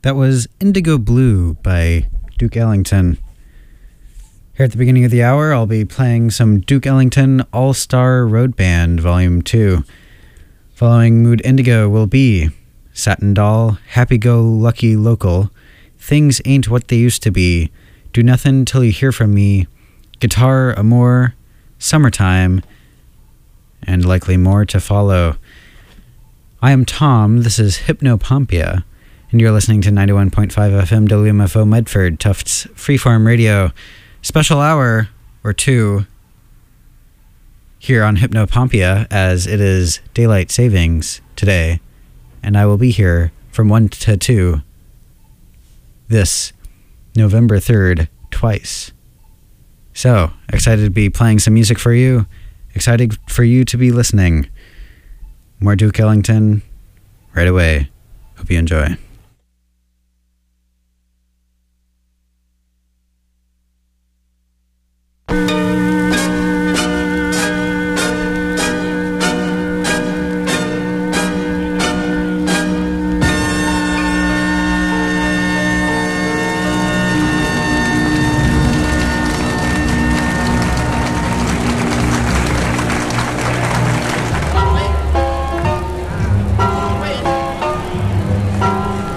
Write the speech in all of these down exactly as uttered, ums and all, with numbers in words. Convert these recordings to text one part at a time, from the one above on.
That was Indigo Blue by Duke Ellington. Here at the beginning of the hour, I'll be playing some Duke Ellington All-Star Road Band Volume two. Following Mood Indigo will be Satin Doll, Happy-Go-Lucky Local, Things Ain't What They Used to Be, Do Nothing Till You Hear From Me, Guitar Amour, Summertime, and likely more to follow. I am Tom, this is Hypnopompia, and you're listening to ninety-one point five F M W M F O Medford, Tufts Freeform Radio. Special hour or two here on Hypnopompia, as it is daylight savings today, and I will be here from one to two this November third, twice. So, excited to be playing some music for you, excited for you to be listening. More Duke Ellington right away. Hope you enjoy. Wait.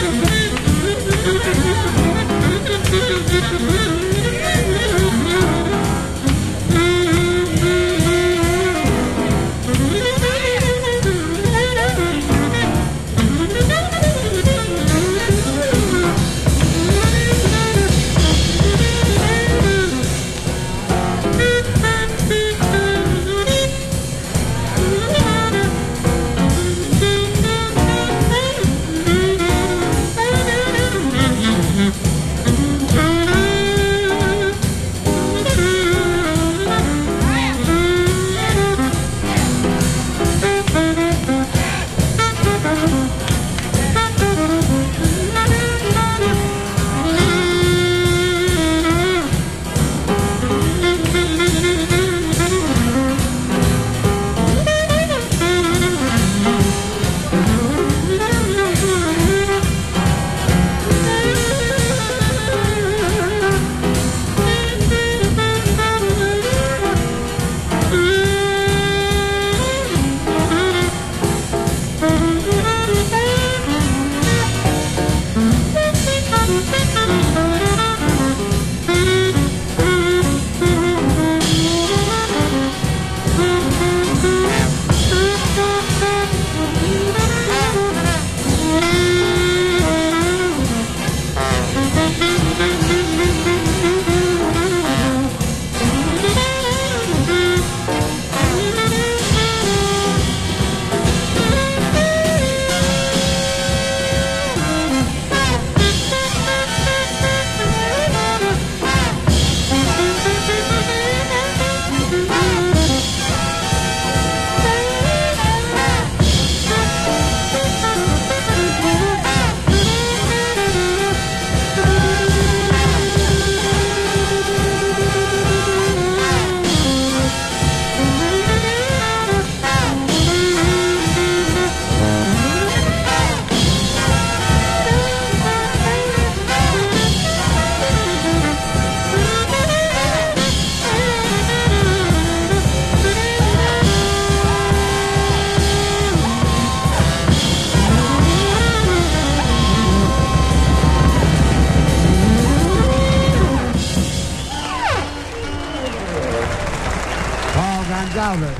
Gonzalez.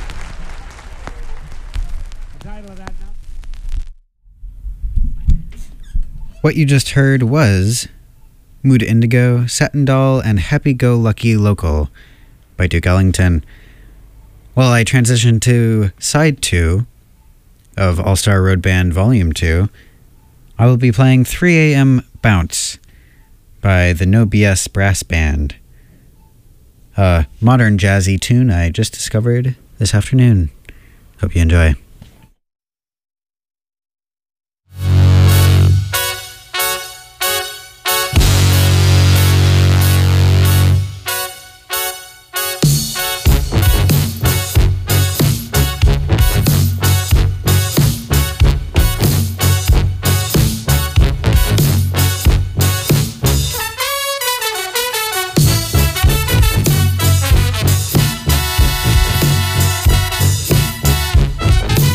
The title of that number. What you just heard was Mood Indigo, Satin Doll, and Happy Go Lucky Local by Duke Ellington. While I transition to Side two of All-Star Road Band Volume two, I will be playing three a.m. Bounce by the No B S Brass Band, a modern jazzy tune I just discovered this afternoon. Hope you enjoy. We'll be right back.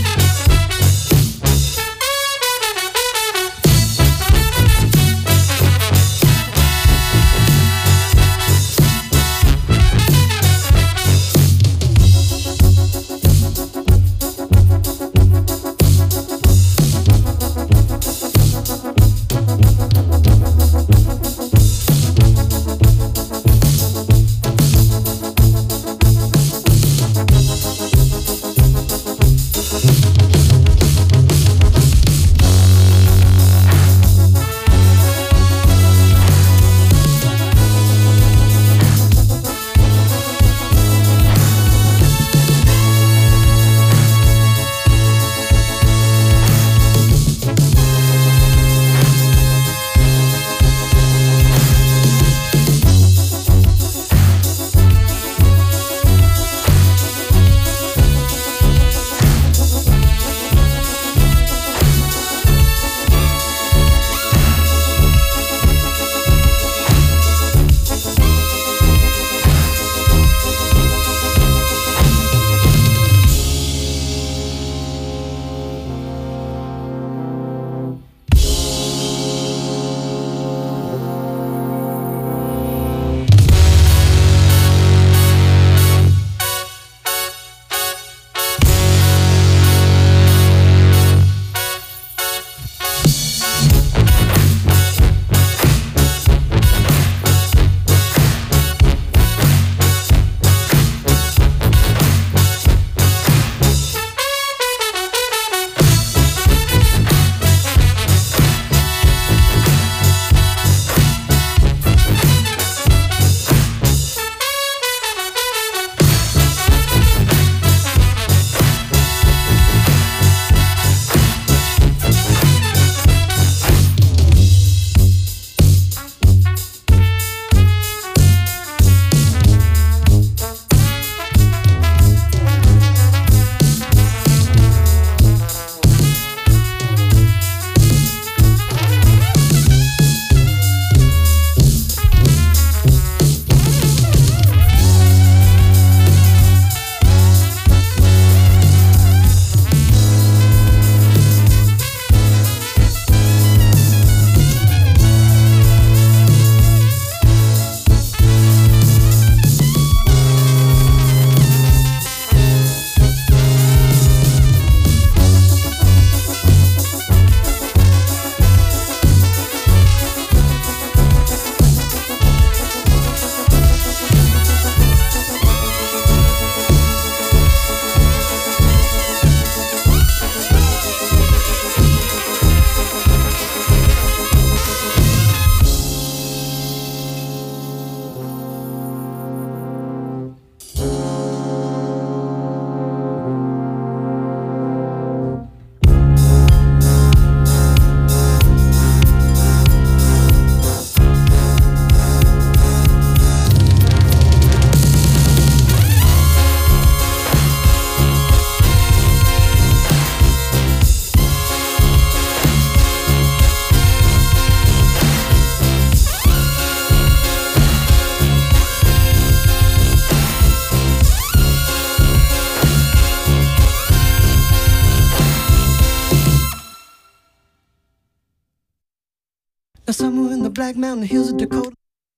Now somewhere in the Black Mountain Hills of Dakota.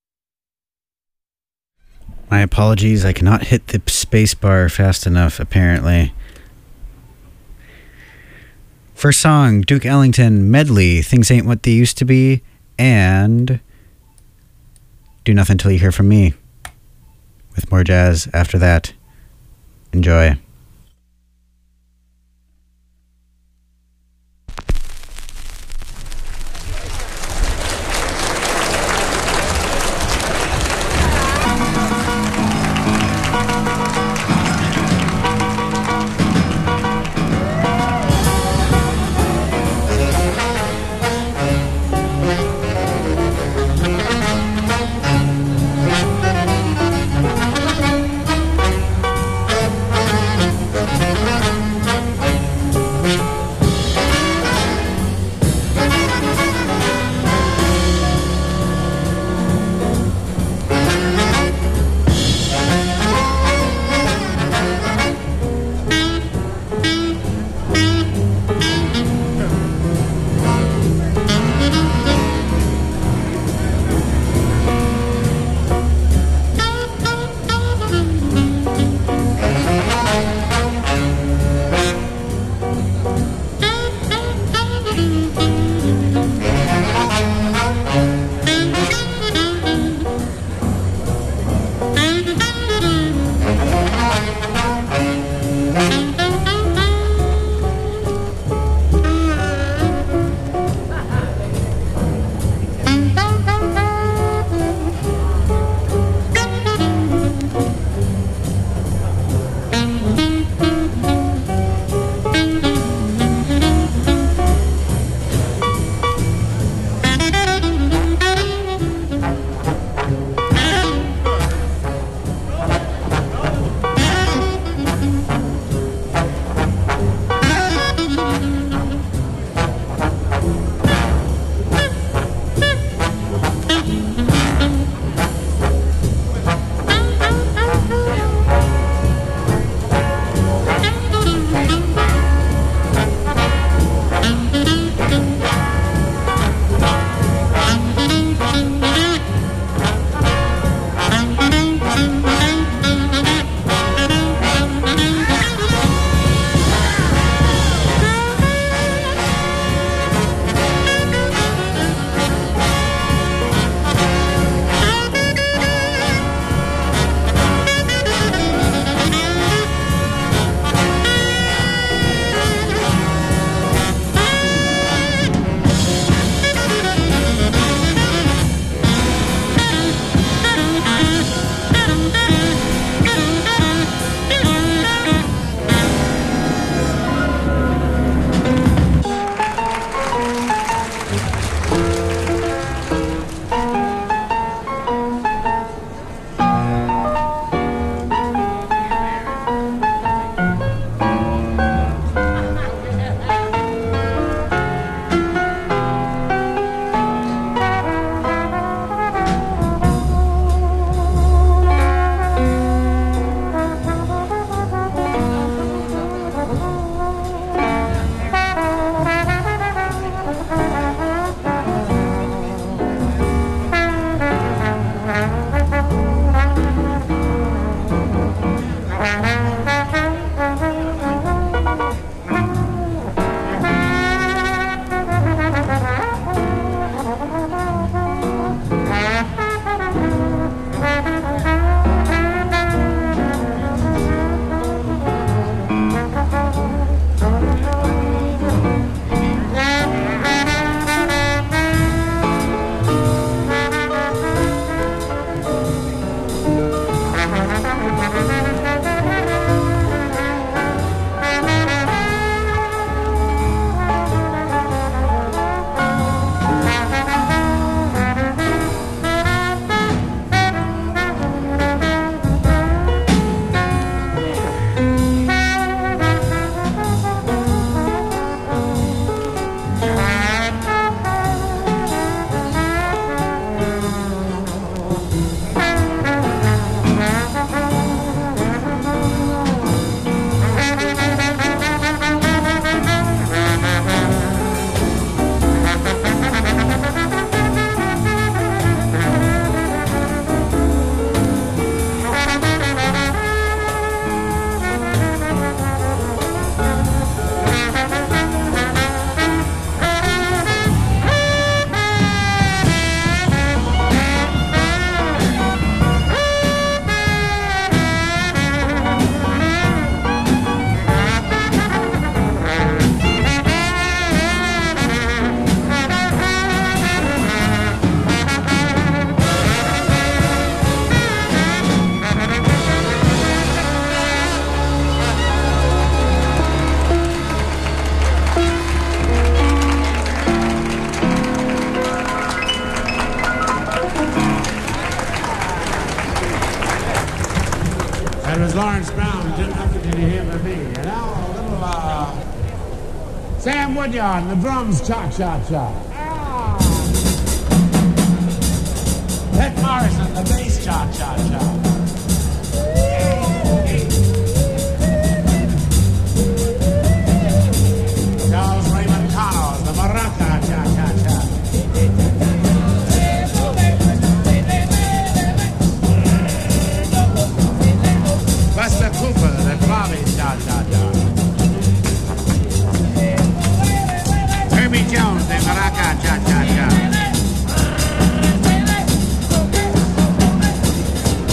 My apologies, I cannot hit the space bar fast enough, apparently. First song, Duke Ellington medley, Things Ain't What They Used to Be, and Do Nothing Till You Hear From Me, with more jazz after that. Enjoy. Thank Lawrence Brown, Jim Huffington here for me. And now a little, uh, Sam Woodyard and the drums, cha-cha-cha. Ah! Pet Morrison, the bass, cha-cha-cha. Charles Raymond Connors, the maraca, cha-cha-cha. Buster Cooper, the Bobby, cha-cha-cha. Herbie Jones, the maraca, cha-cha-cha.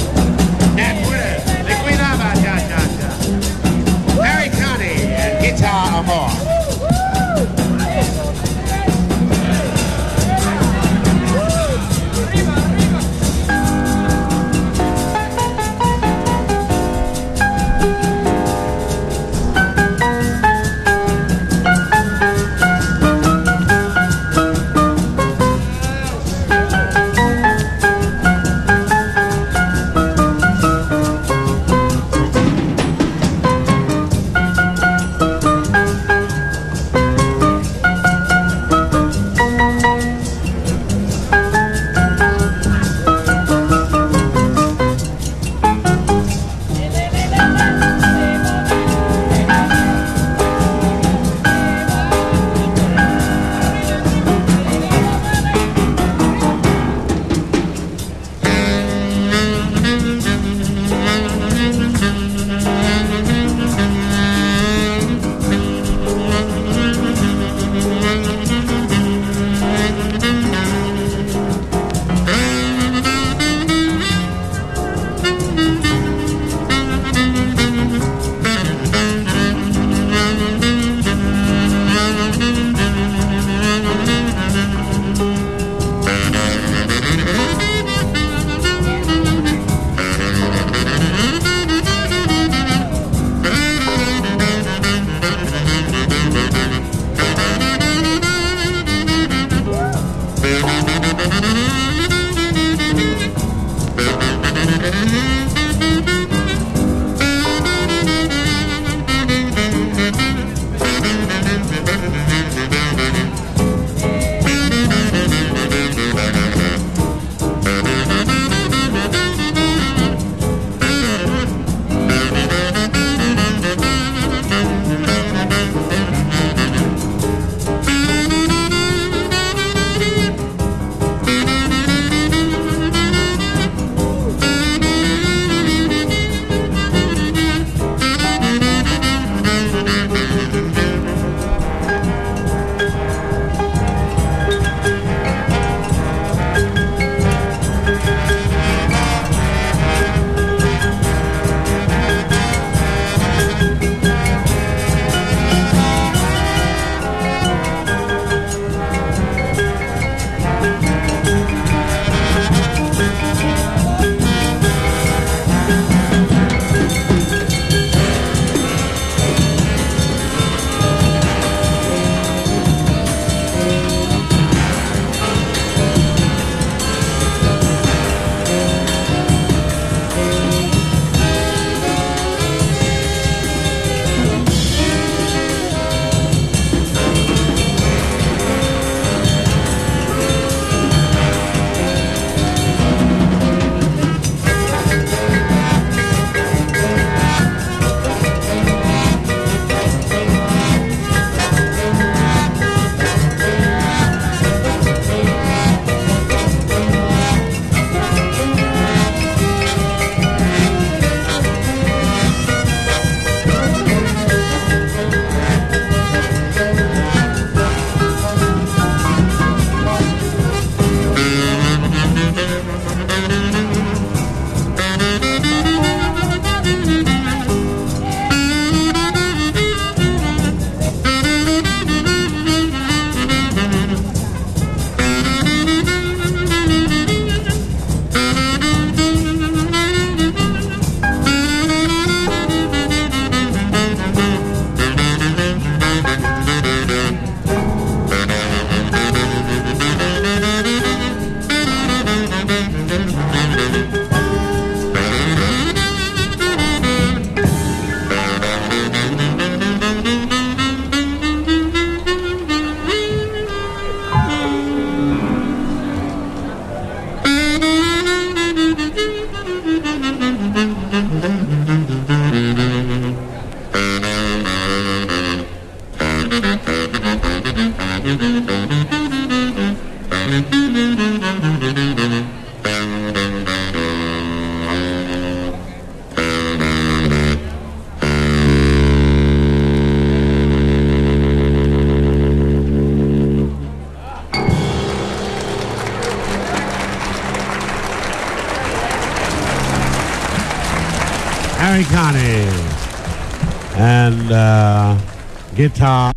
Harry Connick and uh, guitar.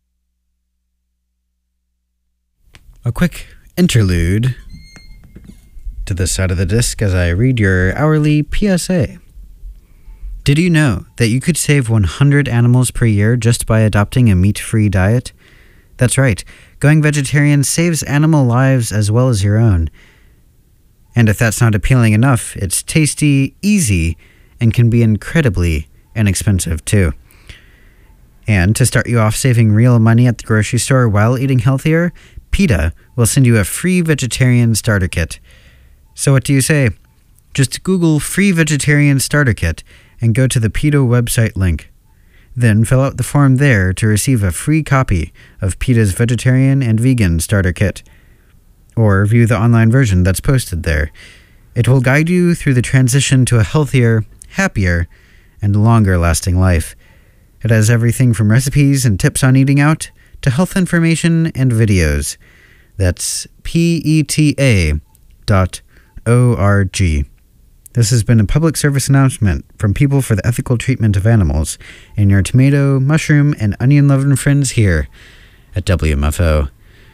A quick interlude to this side of the disc as I read your hourly P S A. Did you know that you could save one hundred animals per year just by adopting a meat-free diet? That's right. Going vegetarian saves animal lives as well as your own. And if that's not appealing enough, it's tasty, easy, and can be incredibly inexpensive too. And to start you off saving real money at the grocery store while eating healthier, PETA will send you a free vegetarian starter kit. So what do you say? Just Google free vegetarian starter kit and go to the PETA website link. Then fill out the form there to receive a free copy of PETA's vegetarian and vegan starter kit. Or view the online version that's posted there. It will guide you through the transition to a healthier, happier, and longer-lasting life. It has everything from recipes and tips on eating out to health information and videos. That's P E T A dot O R G. This has been a public service announcement from People for the Ethical Treatment of Animals and your tomato, mushroom, and onion-loving friends here at W M F O.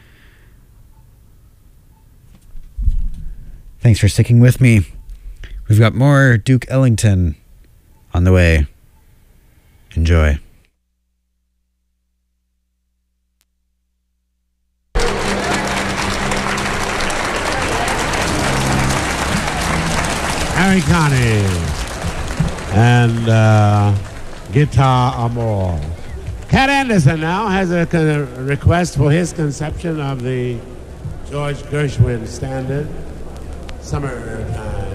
Thanks for sticking with me. We've got more Duke Ellington on the way. Enjoy. Harry Connick and uh, Guitar Amor. Cat Anderson now has a con- request for his conception of the George Gershwin standard, Summertime.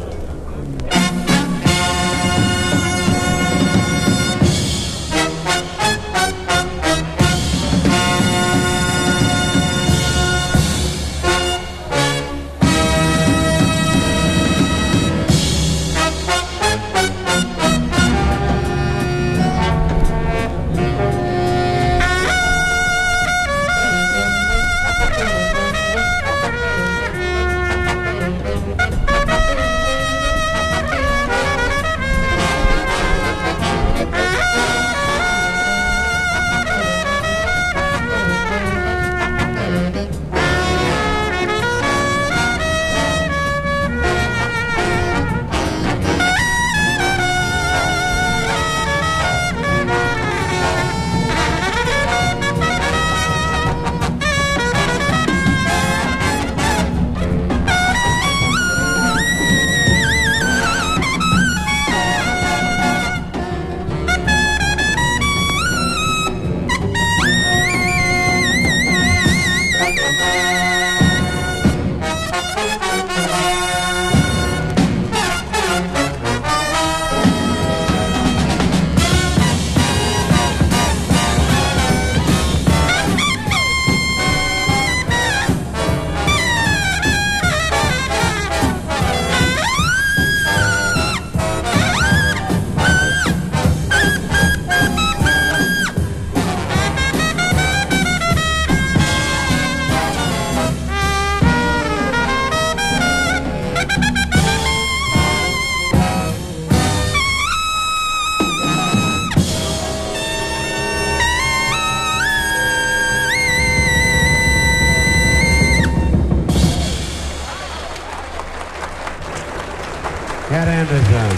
Cat Anderson.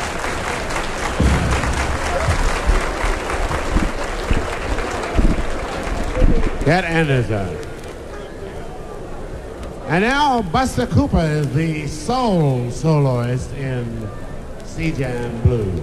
Cat Anderson. And now Buster Cooper is the soul soloist in C-Jam Blues.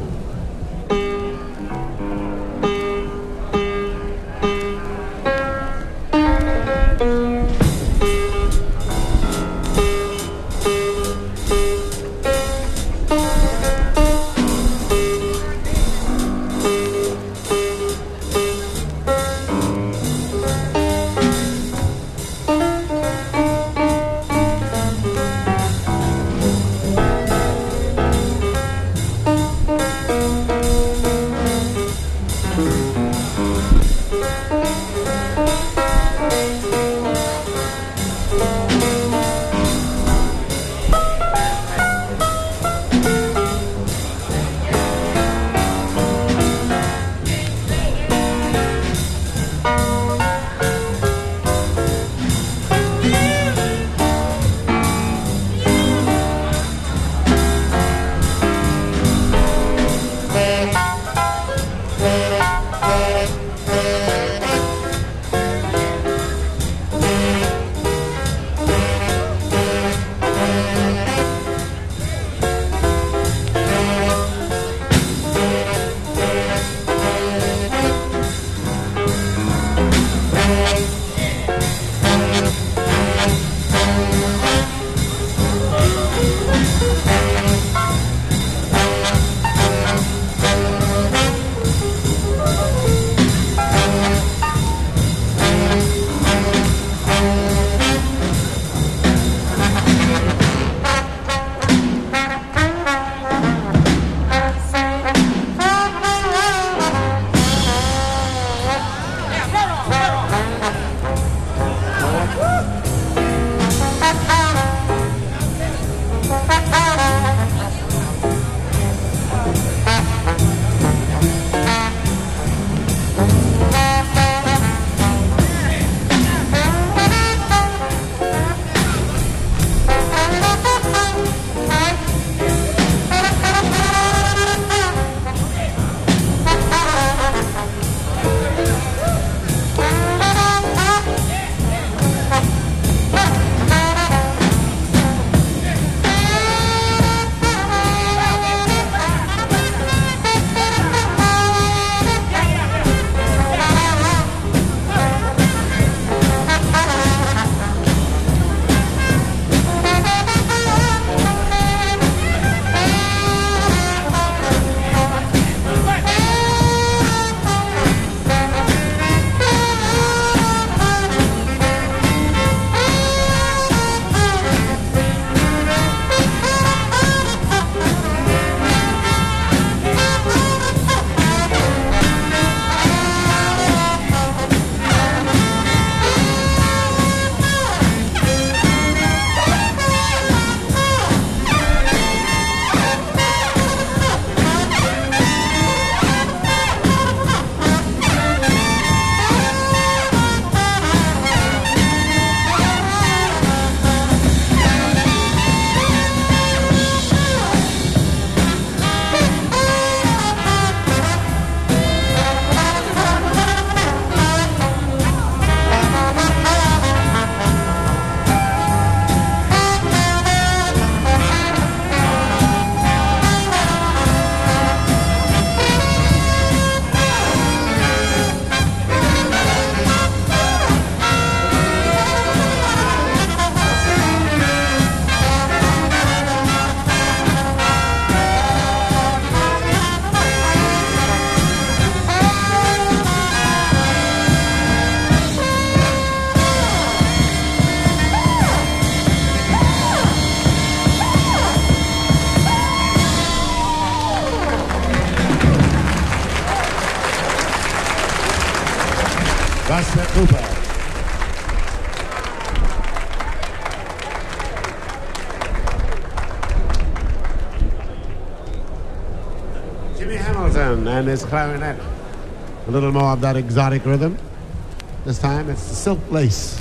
Anderson and his clarinet. A little more of that exotic rhythm. This time it's the Silk Lace.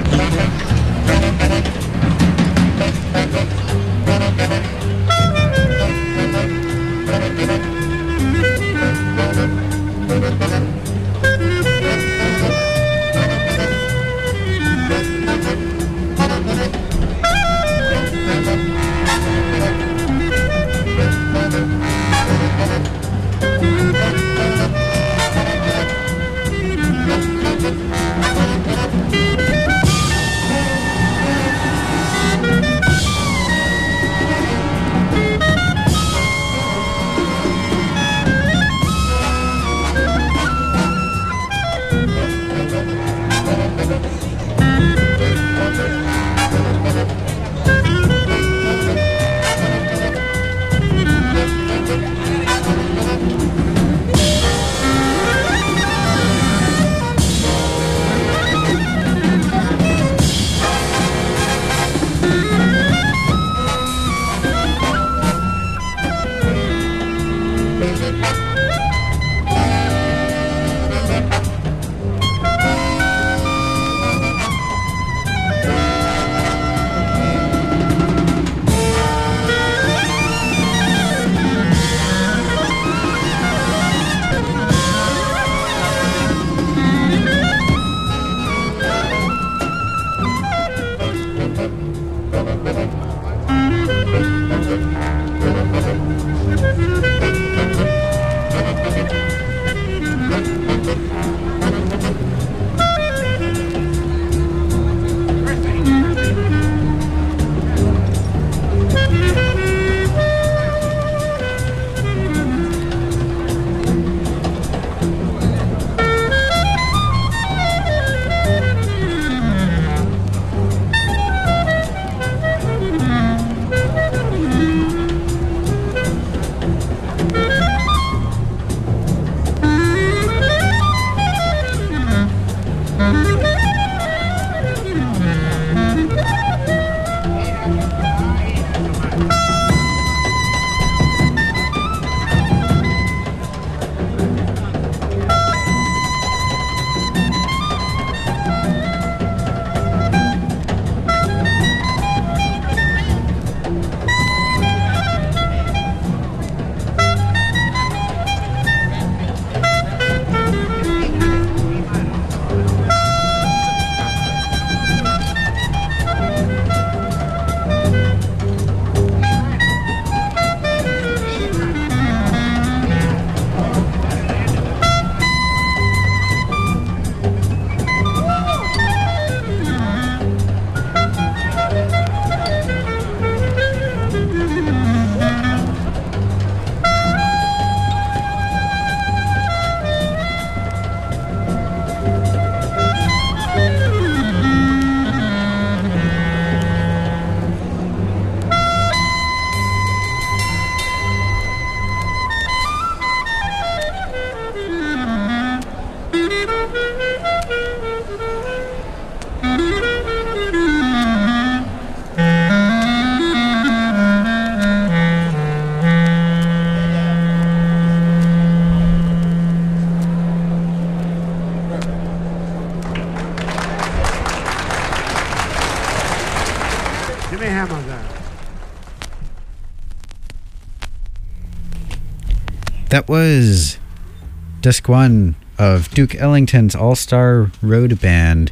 That was disc one of Duke Ellington's All-Star Road Band.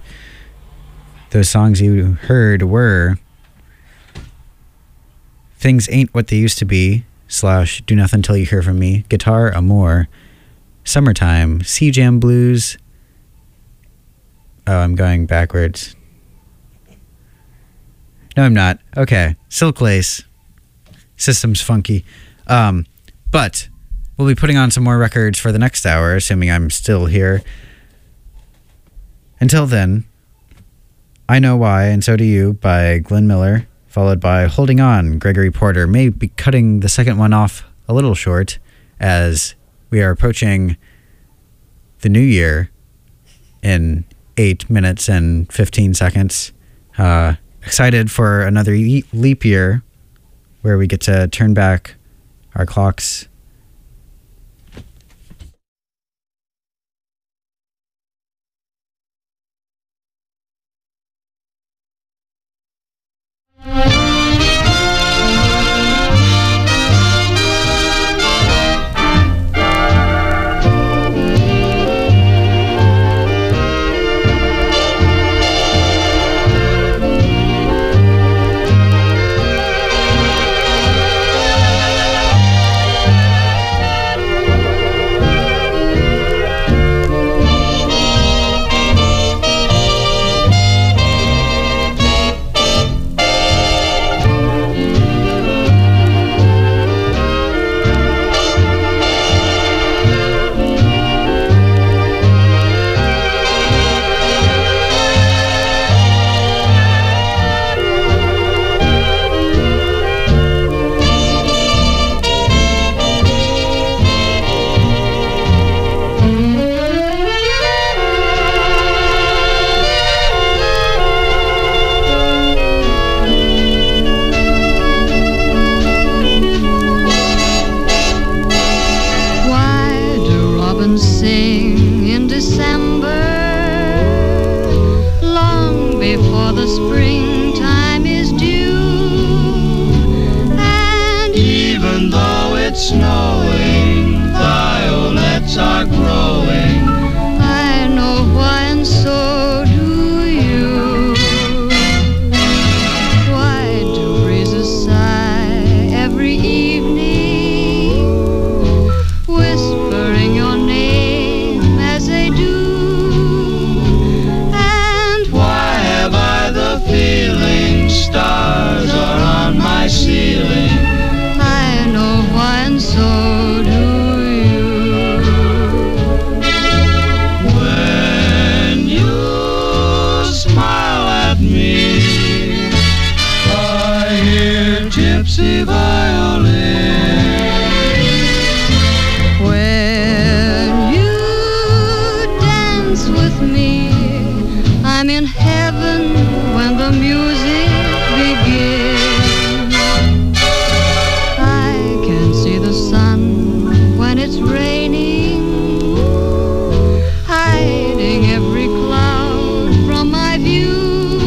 Those songs you heard were Things Ain't What They Used to Be, slash Do Nothing Till You Hear From Me, Guitar Amore, Summertime, Sea Jam Blues. Oh, I'm going backwards. No, I'm not. Okay, Silk Lace, System's Funky. Um, but we'll be putting on some more records for the next hour, assuming I'm still here. Until then, I Know Why, and So Do You by Glenn Miller, followed by Holding On, Gregory Porter. May be cutting the second one off a little short, as we are approaching the new year in eight minutes and fifteen seconds. Uh, excited for another leap year where we get to turn back our clocks fancy violin. When you dance with me, I'm in heaven when the music begins. I can see the sun when it's raining, hiding every cloud from my view.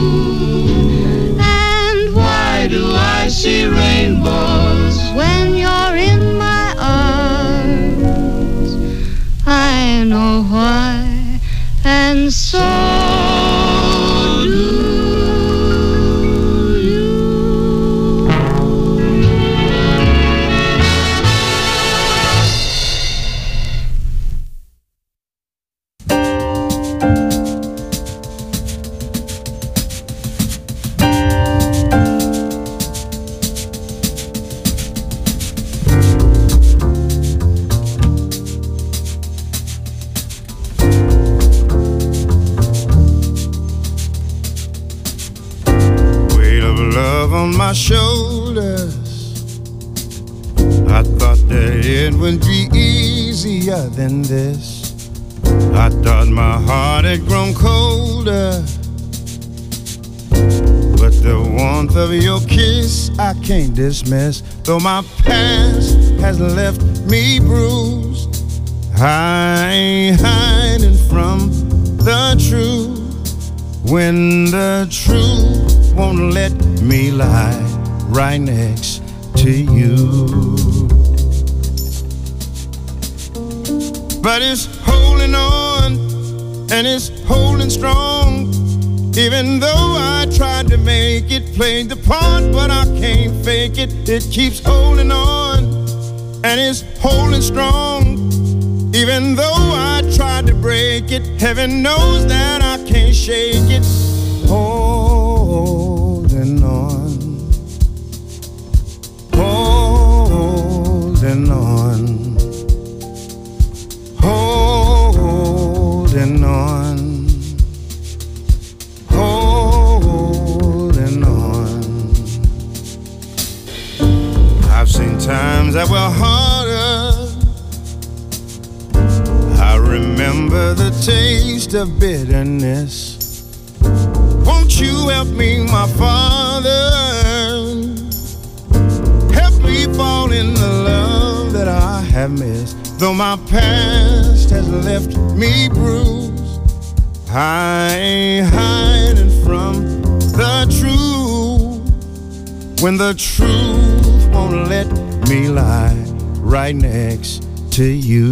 And why do I see rainbows when you're in my arms? I know why, and so do you. On my shoulders, I thought that it would be easier than this. I thought my heart had grown colder, but the warmth of your kiss I can't dismiss. Though my past has left me bruised, I ain't hiding from the truth. When the truth won't let me lie right next to you. But it's holding on, and it's holding strong. Even though I tried to make it, played the part, but I can't fake it. It keeps holding on, and it's holding strong. Even though I tried to break it, heaven knows that I can't shake it. Holding on, holding on, holding on, holding on. I've seen times that were harder. I remember the taste of bitterness. Won't you help me, my Father? Help me fall in the love that I have missed. Though my past has left me bruised, I ain't hiding from the truth. When the truth won't let me lie right next to you.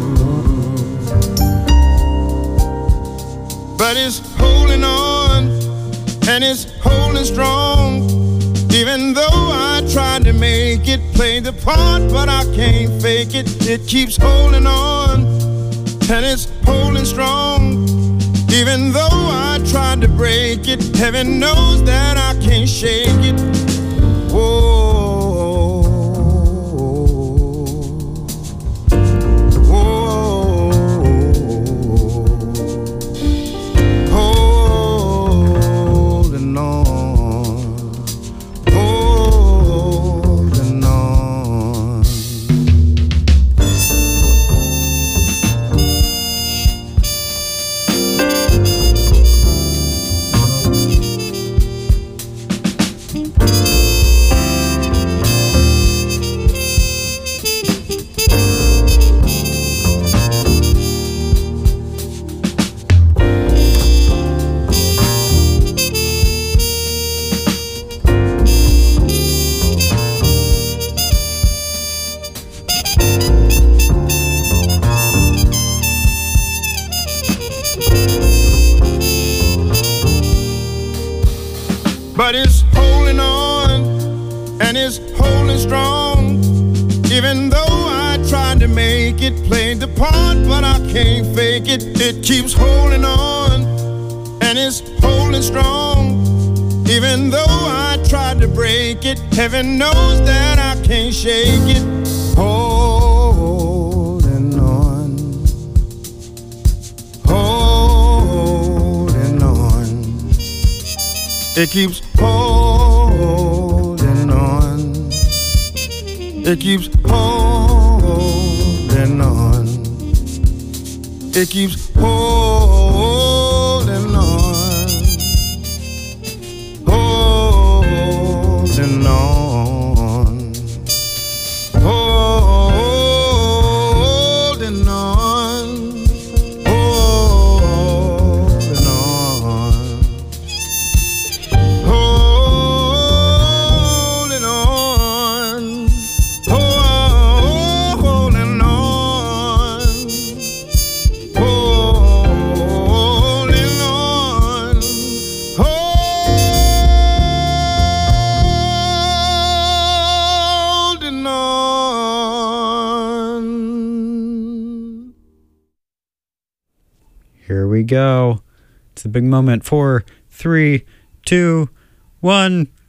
But it's holding on, and it's holding strong. Even though I tried to make it, play the part, but I can't fake it. It keeps holding on, and it's holding strong. Even though I tried to break it, heaven knows that I can't shake it. Whoa. But it's holding on, and it's holding strong. Even though I tried to make it, played the part, but I can't fake it. It keeps holding on, and it's holding strong. Even though I tried to break it, heaven knows that I can't shake it. Holding on, holding on. It keeps holding on, It keeps holding on. It keeps holding on. Holding on. Holding on. Holding on. Holding on. Holding on. Holding on. Holding on. Here we go. It's a big moment. Four, three, two, one.